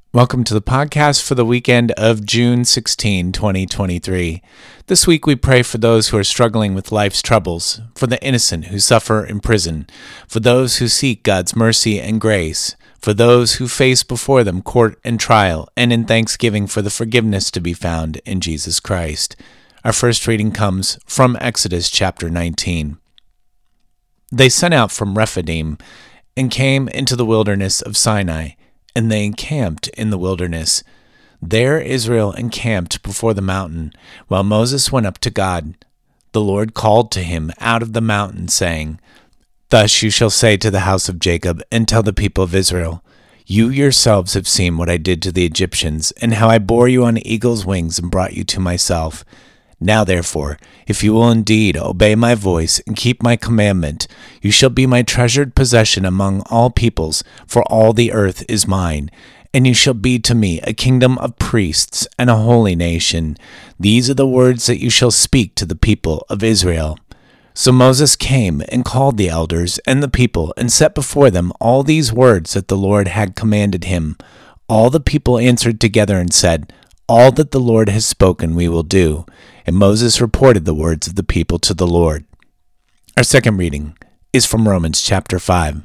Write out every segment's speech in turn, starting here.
Welcome to the podcast for the weekend of June 16, 2023. This week we pray for those who are struggling with life's troubles, for the innocent who suffer in prison, for those who seek God's mercy and grace, for those who face before them court and trial, and in thanksgiving for the forgiveness to be found in Jesus Christ. Our first reading comes from Exodus chapter 19. They set out from Rephidim and came into the wilderness of Sinai, and they encamped in the wilderness. There Israel encamped before the mountain, while Moses went up to God. The Lord called to him out of the mountain, saying, "Thus you shall say to the house of Jacob, and tell the people of Israel, You yourselves have seen what I did to the Egyptians, and how I bore you on eagle's wings and brought you to myself. Now therefore, if you will indeed obey my voice and keep my commandment, you shall be my treasured possession among all peoples, for all the earth is mine. And you shall be to me a kingdom of priests and a holy nation. These are the words that you shall speak to the people of Israel." So Moses came and called the elders and the people and set before them all these words that the Lord had commanded him. All the people answered together and said, "All that the Lord has spoken we will do." And Moses reported the words of the people to the Lord. Our second reading is from Romans chapter 5.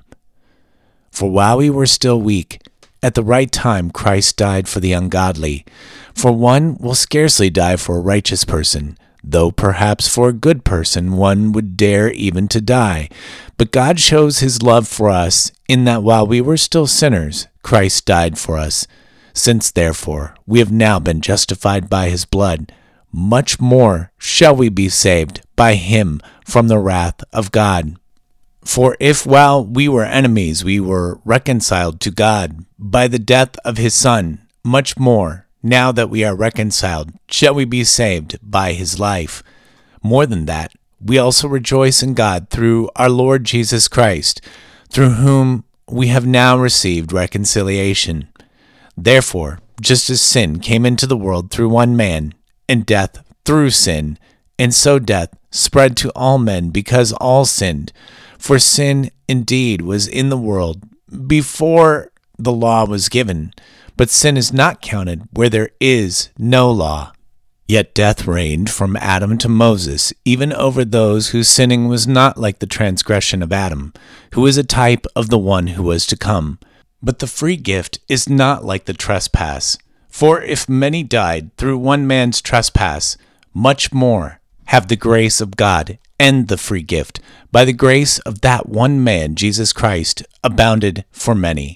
For while we were still weak, at the right time Christ died for the ungodly. For one will scarcely die for a righteous person, though perhaps for a good person one would dare even to die. But God shows his love for us in that while we were still sinners, Christ died for us. Since, therefore, we have now been justified by his blood, much more shall we be saved by him from the wrath of God. For if while we were enemies we were reconciled to God by the death of his Son, much more, now that we are reconciled, shall we be saved by his life. More than that, we also rejoice in God through our Lord Jesus Christ, through whom we have now received reconciliation. Therefore, just as sin came into the world through one man, and death through sin, and so death spread to all men because all sinned. For sin indeed was in the world before the law was given, but sin is not counted where there is no law. Yet death reigned from Adam to Moses, even over those whose sinning was not like the transgression of Adam, who is a type of the one who was to come. But the free gift is not like the trespass. For if many died through one man's trespass, much more have the grace of God and the free gift, by the grace of that one man, Jesus Christ, abounded for many.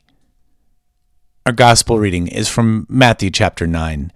Our gospel reading is from Matthew chapter 9.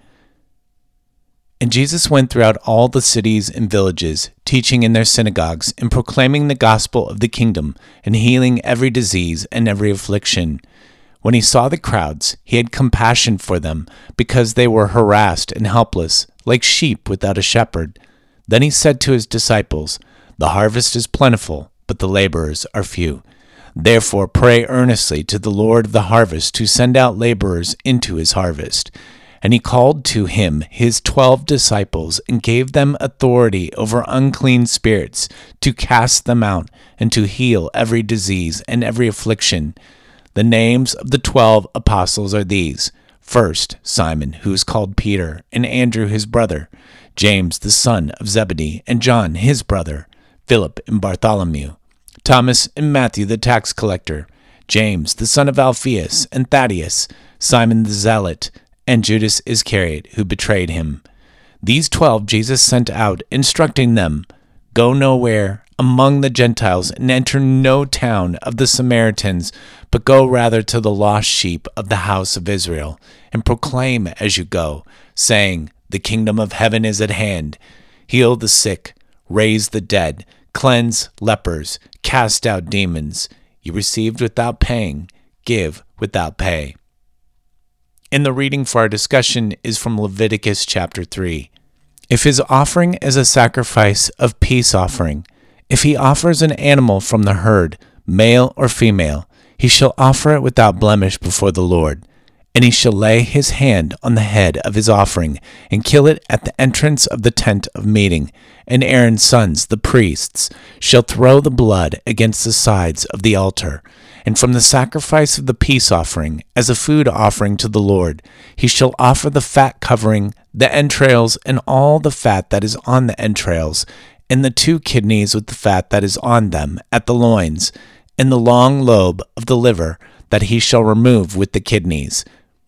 And Jesus went throughout all the cities and villages, teaching in their synagogues, and proclaiming the gospel of the kingdom, and healing every disease and every affliction. When he saw the crowds, he had compassion for them, because they were harassed and helpless, like sheep without a shepherd. Then he said to his disciples, "The harvest is plentiful, but the laborers are few. Therefore pray earnestly to the Lord of the harvest to send out laborers into his harvest." And he called to him his 12 disciples, and gave them authority over unclean spirits, to cast them out, and to heal every disease and every affliction. The names of the 12 apostles are these: first, Simon, who is called Peter, and Andrew his brother, James the son of Zebedee, and John his brother, Philip and Bartholomew, Thomas and Matthew the tax collector, James the son of Alphaeus and Thaddeus, Simon the zealot, and Judas Iscariot, who betrayed him. These 12 Jesus sent out, instructing them, "Go nowhere among the Gentiles, and enter no town of the Samaritans, but go rather to the lost sheep of the house of Israel, and proclaim as you go, saying, The kingdom of heaven is at hand. Heal the sick, raise the dead, cleanse lepers, cast out demons. You received without paying, give without pay." And the reading for our discussion is from Leviticus chapter 3. If his offering is a sacrifice of peace offering, if he offers an animal from the herd, male or female, he shall offer it without blemish before the Lord. And he shall lay his hand on the head of his offering, and kill it at the entrance of the tent of meeting. And Aaron's sons, the priests, shall throw the blood against the sides of the altar. And from the sacrifice of the peace offering, as a food offering to the Lord, he shall offer the fat covering, the entrails, and all the fat that is on the entrails, and the 2 kidneys with the fat that is on them at the loins, and the long lobe of the liver that he shall remove with the kidneys.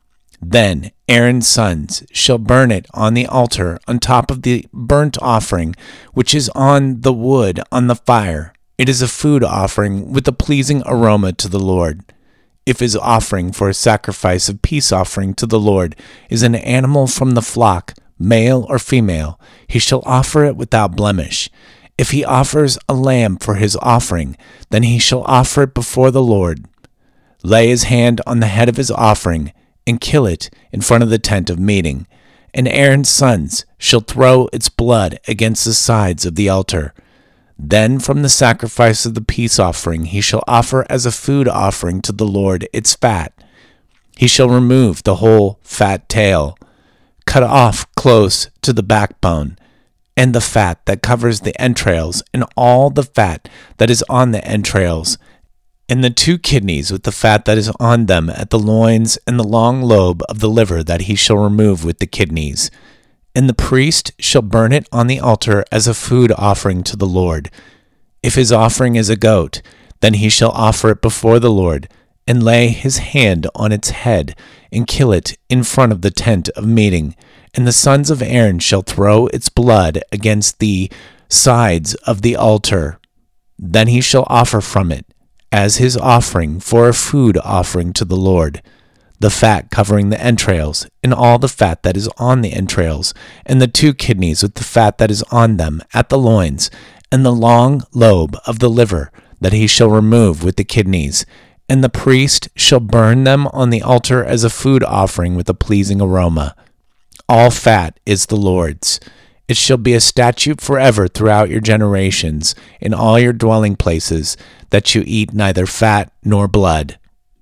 Then Aaron's sons shall burn it on the altar on top of the burnt offering, which is on the wood on the fire. It is a food offering with a pleasing aroma to the Lord. If his offering for a sacrifice of peace offering to the Lord is an animal from the flock, male or female, he shall offer it without blemish. If he offers a lamb for his offering, then he shall offer it before the Lord. Lay his hand on the head of his offering, and kill it in front of the tent of meeting. And Aaron's sons shall throw its blood against the sides of the altar. Then from the sacrifice of the peace offering he shall offer as a food offering to the Lord its fat. He shall remove the whole fat tail, cut off close to the backbone, and the fat that covers the entrails, and all the fat that is on the entrails, and the 2 kidneys with the fat that is on them at the loins, and the long lobe of the liver that he shall remove with the kidneys. And the priest shall burn it on the altar as a food offering to the Lord. If his offering is a goat, then he shall offer it before the Lord, and lay his hand on its head, and kill it in front of the tent of meeting. And the sons of Aaron shall throw its blood against the sides of the altar. Then he shall offer from it, as his offering for a food offering to the Lord, the fat covering the entrails, and all the fat that is on the entrails, and the 2 kidneys with the fat that is on them at the loins, and the long lobe of the liver that he shall remove with the kidneys. And the priest shall burn them on the altar as a food offering with a pleasing aroma. All fat is the Lord's. It shall be a statute forever throughout your generations, in all your dwelling places, that you eat neither fat nor blood.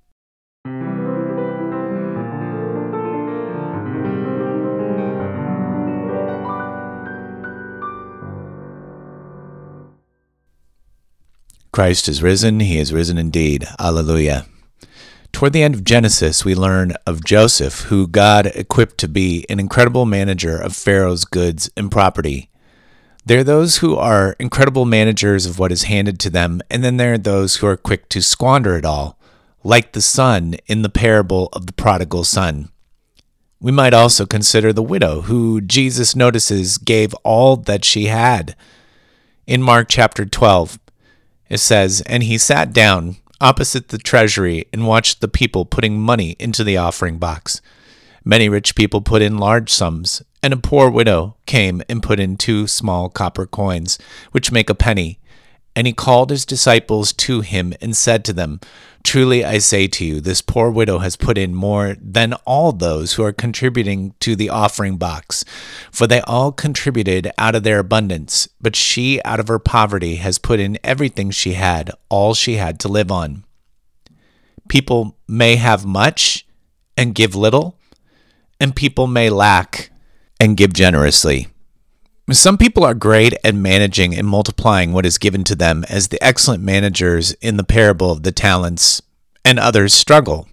Christ is risen. He is risen indeed. Alleluia. Toward the end of Genesis, we learn of Joseph, who God equipped to be an incredible manager of Pharaoh's goods and property. There are those who are incredible managers of what is handed to them, and then there are those who are quick to squander it all, like the son in the parable of the prodigal son. We might also consider the widow, who Jesus notices gave all that she had. In Mark chapter 12, it says, "And he sat down opposite the treasury and watched the people putting money into the offering box. Many rich people put in large sums, and a poor widow came and put in 2 small copper coins, which make a penny. And he called his disciples to him and said to them, 'Truly I say to you, this poor widow has put in more than all those who are contributing to the offering box, for they all contributed out of their abundance, but she out of her poverty has put in everything she had, all she had to live on.'" People may have much and give little, and people may lack and give generously. Some people are great at managing and multiplying what is given to them, as the excellent managers in the parable of the talents, and others struggle.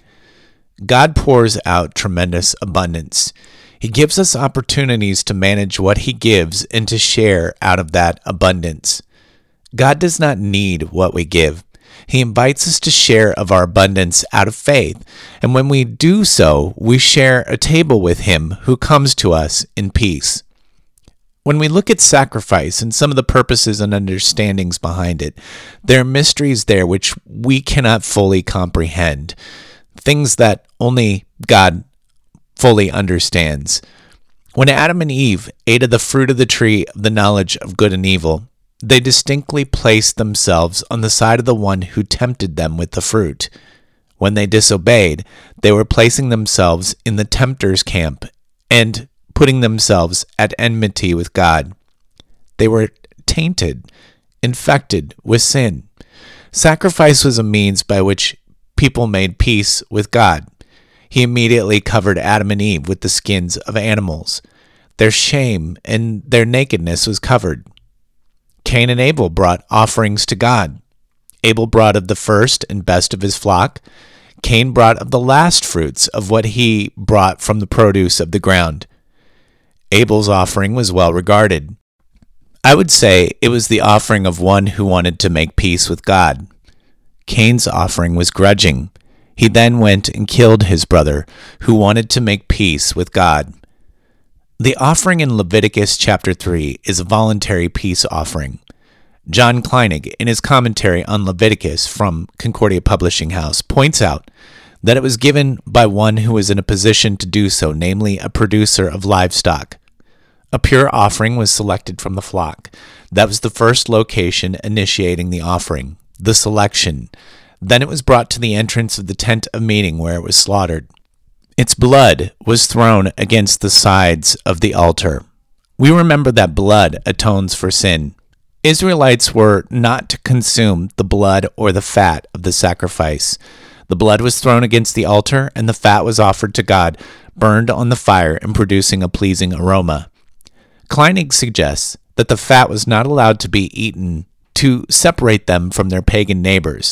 God pours out tremendous abundance. He gives us opportunities to manage what he gives and to share out of that abundance. God does not need what we give. He invites us to share of our abundance out of faith, and when we do so, we share a table with him who comes to us in peace. When we look at sacrifice and some of the purposes and understandings behind it, there are mysteries there which we cannot fully comprehend, things that only God fully understands. When Adam and Eve ate of the fruit of the tree of the knowledge of good and evil, they distinctly placed themselves on the side of the one who tempted them with the fruit. When they disobeyed, they were placing themselves in the tempter's camp and putting themselves at enmity with God. They were tainted, infected with sin. Sacrifice was a means by which people made peace with God. He immediately covered Adam and Eve with the skins of animals. Their shame and their nakedness was covered. Cain and Abel brought offerings to God. Abel brought of the first and best of his flock. Cain brought of the last fruits of what he brought from the produce of the ground. Abel's offering was well regarded. I would say it was the offering of one who wanted to make peace with God. Cain's offering was grudging. He then went and killed his brother, who wanted to make peace with God. The offering in Leviticus chapter 3 is a voluntary peace offering. John Kleinig, in his commentary on Leviticus from Concordia Publishing House, points out that it was given by one who was in a position to do so, namely a producer of livestock. A pure offering was selected from the flock. That was the first location initiating the offering, the selection. Then it was brought to the entrance of the tent of meeting where it was slaughtered. Its blood was thrown against the sides of the altar. We remember that blood atones for sin. Israelites were not to consume the blood or the fat of the sacrifice. The blood was thrown against the altar, and the fat was offered to God, burned on the fire and producing a pleasing aroma. Kleinig suggests that the fat was not allowed to be eaten to separate them from their pagan neighbors.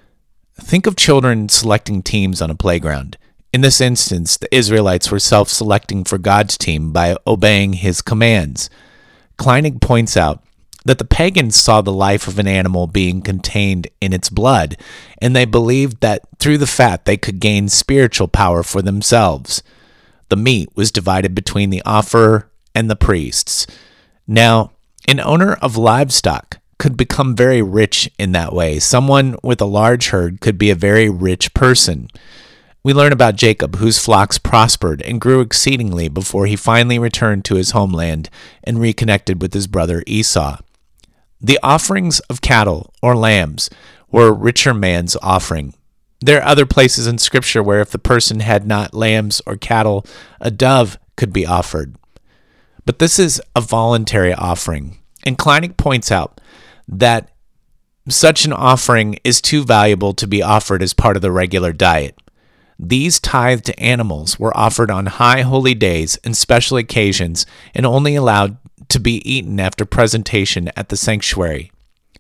Think of children selecting teams on a playground. In this instance, the Israelites were self-selecting for God's team by obeying his commands. Kleinig points out that the pagans saw the life of an animal being contained in its blood, and they believed that through the fat they could gain spiritual power for themselves. The meat was divided between the offerer and the priests. Now, an owner of livestock could become very rich in that way. Someone with a large herd could be a very rich person. We learn about Jacob, whose flocks prospered and grew exceedingly before he finally returned to his homeland and reconnected with his brother Esau. The offerings of cattle or lambs were a richer man's offering. There are other places in Scripture where if the person had not lambs or cattle, a dove could be offered. But this is a voluntary offering, and Kleinig points out that such an offering is too valuable to be offered as part of the regular diet. These tithed animals were offered on high holy days and special occasions and only allowed to be eaten after presentation at the sanctuary.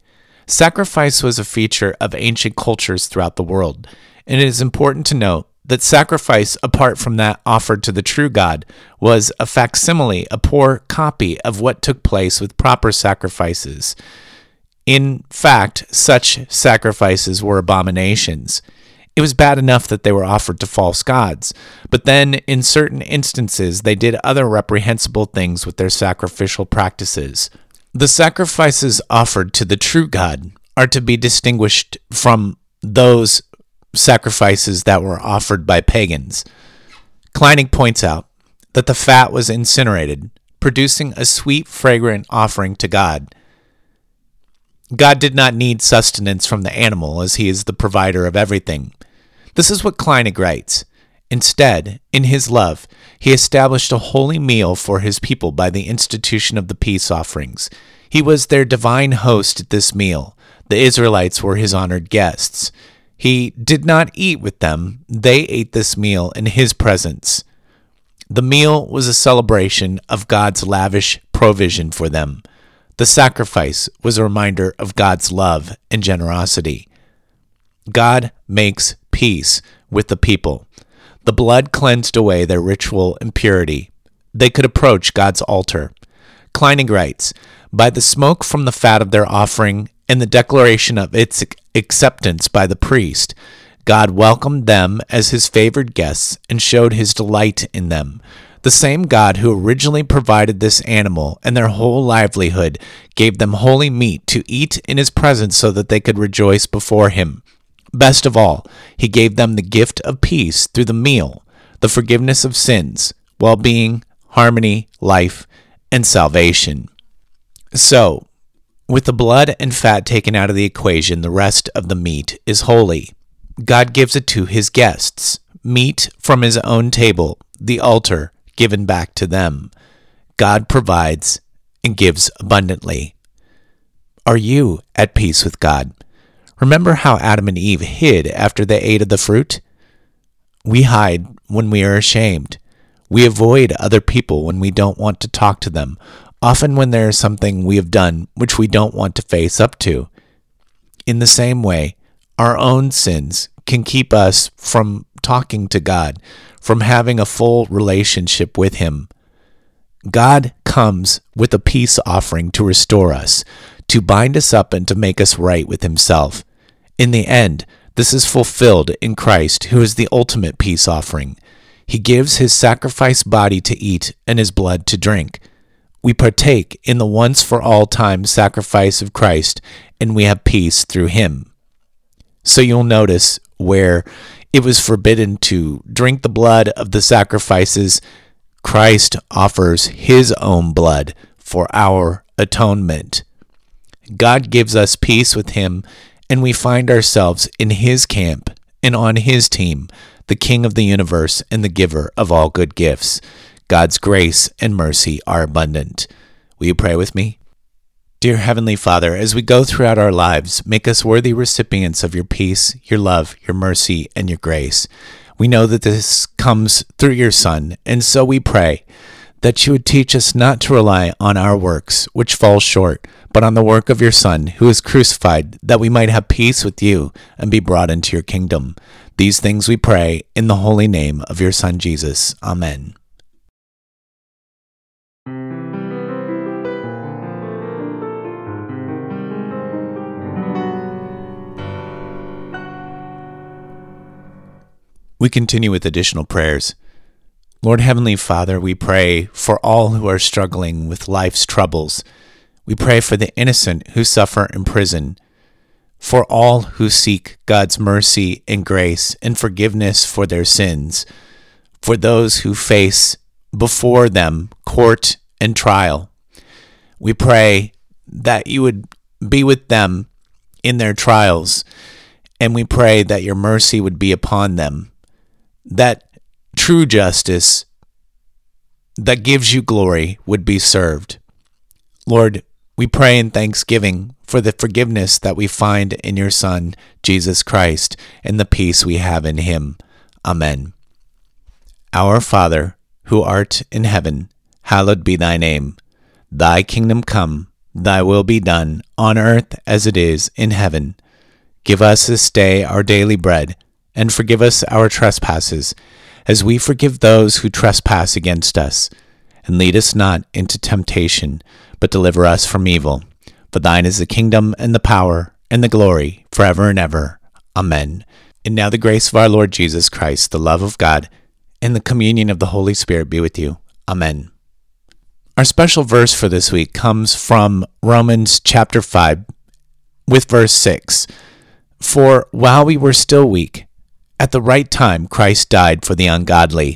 Sacrifice was a feature of ancient cultures throughout the world, and it is important to note that sacrifice, apart from that offered to the true God, was a facsimile, a poor copy of what took place with proper sacrifices. In fact, such sacrifices were abominations. It was bad enough that they were offered to false gods, but then in certain instances they did other reprehensible things with their sacrificial practices. The sacrifices offered to the true God are to be distinguished from those sacrifices that were offered by pagans. Kleinig points out that the fat was incinerated, producing a sweet, fragrant offering to God. God did not need sustenance from the animal, as he is the provider of everything. This is what Kleinig writes. Instead, in his love, he established a holy meal for his people by the institution of the peace offerings. He was their divine host at this meal. The Israelites were his honored guests. He did not eat with them. They ate this meal in his presence. The meal was a celebration of God's lavish provision for them. The sacrifice was a reminder of God's love and generosity. God makes peace with the people. The blood cleansed away their ritual impurity. They could approach God's altar. Kleinig writes, by the smoke from the fat of their offering and the declaration of its acceptance by the priest, God welcomed them as his favored guests and showed his delight in them. The same God who originally provided this animal and their whole livelihood gave them holy meat to eat in his presence so that they could rejoice before him. Best of all, he gave them the gift of peace through the meal, the forgiveness of sins, well-being, harmony, life, and salvation. So, with the blood and fat taken out of the equation, the rest of the meat is holy. God gives it to his guests, meat from his own table, the altar, given back to them. God provides and gives abundantly. Are you at peace with God? Remember how Adam and Eve hid after they ate of the fruit? We hide when we are ashamed. We avoid other people when we don't want to talk to them, often when there is something we have done which we don't want to face up to. In the same way, our own sins can keep us from talking to God, from having a full relationship with Him. God comes with a peace offering to restore us, to bind us up and to make us right with Himself. In the end, this is fulfilled in Christ, who is the ultimate peace offering. He gives His sacrificed body to eat and His blood to drink. We partake in the once-for-all time sacrifice of Christ, and we have peace through Him. So you'll notice where it was forbidden to drink the blood of the sacrifices, Christ offers His own blood for our atonement. God gives us peace with Him, and we find ourselves in His camp and on His team, the King of the universe and the giver of all good gifts. God's grace and mercy are abundant. Will you pray with me? Dear Heavenly Father, as we go throughout our lives, make us worthy recipients of your peace, your love, your mercy, and your grace. We know that this comes through your Son, and so we pray that you would teach us not to rely on our works, which fall short, but on the work of your Son, who is crucified, that we might have peace with you and be brought into your kingdom. These things we pray in the holy name of your Son, Jesus. Amen. We continue with additional prayers. Lord Heavenly Father, we pray for all who are struggling with life's troubles. We pray for the innocent who suffer in prison, for all who seek God's mercy and grace and forgiveness for their sins, for those who face before them court and trial. We pray that you would be with them in their trials, and we pray that your mercy would be upon them, that true justice that gives you glory would be served. Lord, we pray in thanksgiving for the forgiveness that we find in your Son, Jesus Christ, and the peace we have in him. Amen. Our Father, who art in heaven, hallowed be thy name. Thy kingdom come, thy will be done, on earth as it is in heaven. Give us this day our daily bread, and forgive us our trespasses, as we forgive those who trespass against us. And lead us not into temptation, but deliver us from evil. For thine is the kingdom, and the power, and the glory, forever and ever. Amen. And now the grace of our Lord Jesus Christ, the love of God, and the communion of the Holy Spirit be with you. Amen. Our special verse for this week comes from Romans chapter 5, with verse 6. For while we were still weak, at the right time Christ died for the ungodly.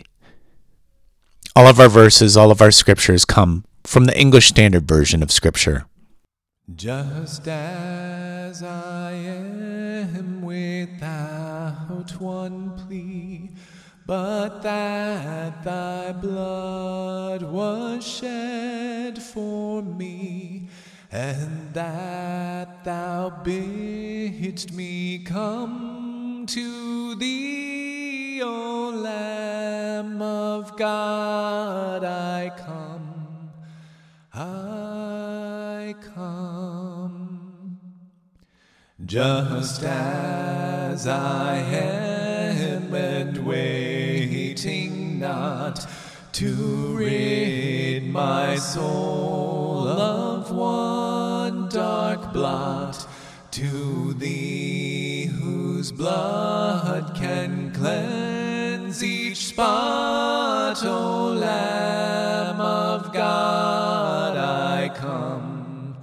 All of our verses, all of our scriptures come from the English Standard Version of Scripture. Just as I am without one plea, but that thy blood was shed for me, and that thou bidst me come to thee, O Lamb of God, I come, I come. Just as I am and waiting not to rid my soul of one dark blot, to thee whose blood can cleanse each spot, O Lamb of God, I come,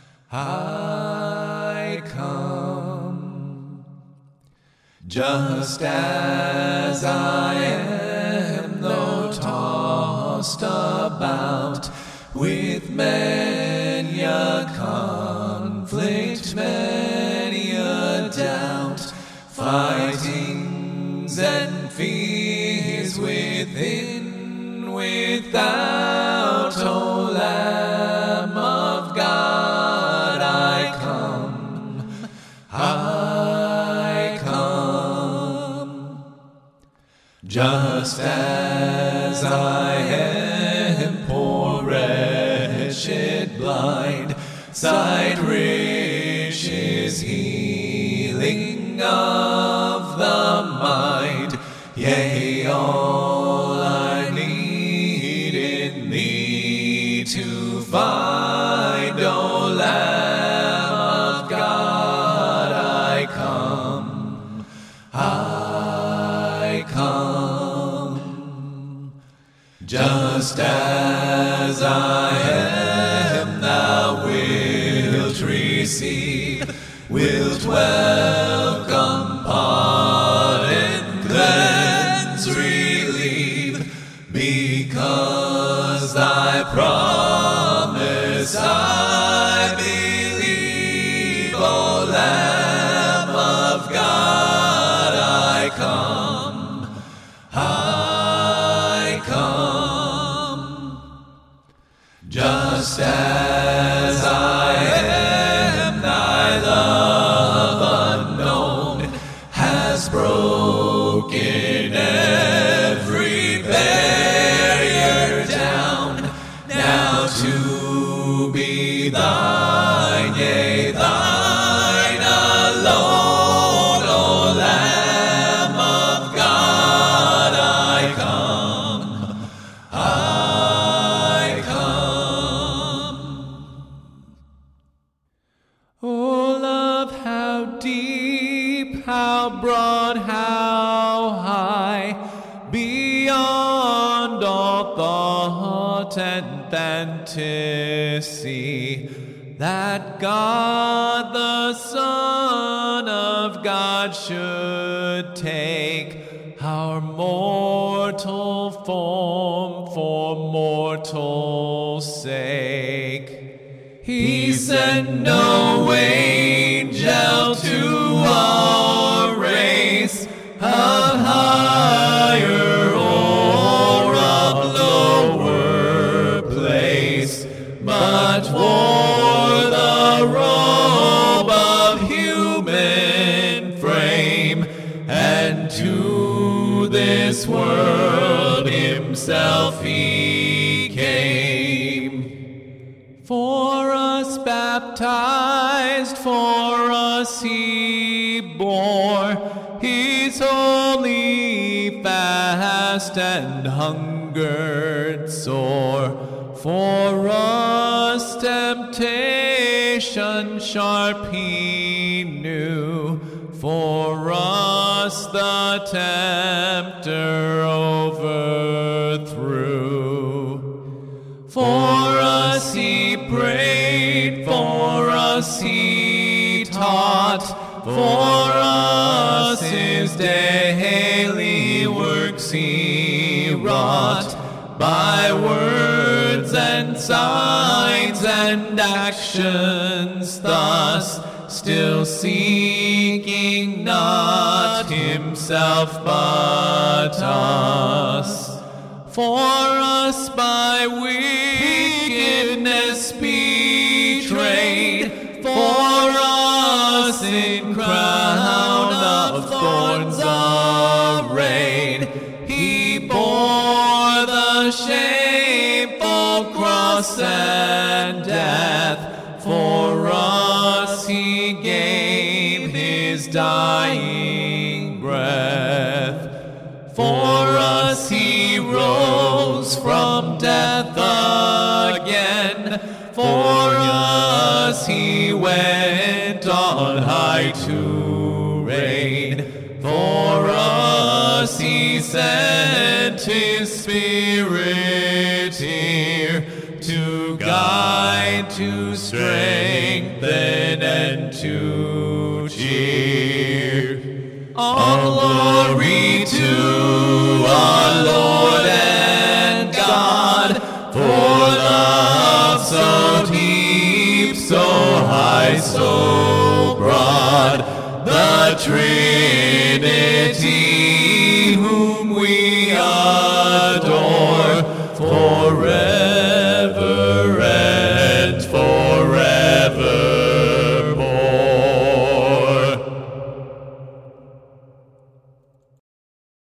I come. Just as I am, though tossed about with many a conflict, many a doubt, fightings and fears within, without, O Lamb of God, I come, I come. Just as I am poor, wretched, blind, sight rich is he Just as I am, thou wilt receive, wilt welcome, pardon, cleanse, relieve, because thy promise I believe, O Lamb of God, I come, I come. Just as I am, thy love unknown has broken every barrier down. Now to be thine, yea, thine alone, O Lamb of God, I come, I come. Oh, love, how deep, how broad, how high, beyond all thought and fantasy, that God the Son of God should take our mortal form for mortal sake. He sent no angel to our race of higher or of lower place, but wore the robe of human frame, and to this world himself he came. For us baptized, for us he bore his holy fast and hungered sore. For us temptation sharp he knew, for us the tempter overthrew. For us he prayed, for us he taught, for us his daily works he wrought, by words and signs and actions thus, still seeking not himself but us. For us by wickedness betrayed, for us in crown of thorns arrayed, he bore the shameful cross and death. For us he gave his dying breath. For us he rose from death again. For us he went on high to reign. For us he sent his Spirit here to guide, to strengthen, and to cheer. All glory to our Lord and God, for love so deep, so high, so broad, the Trinity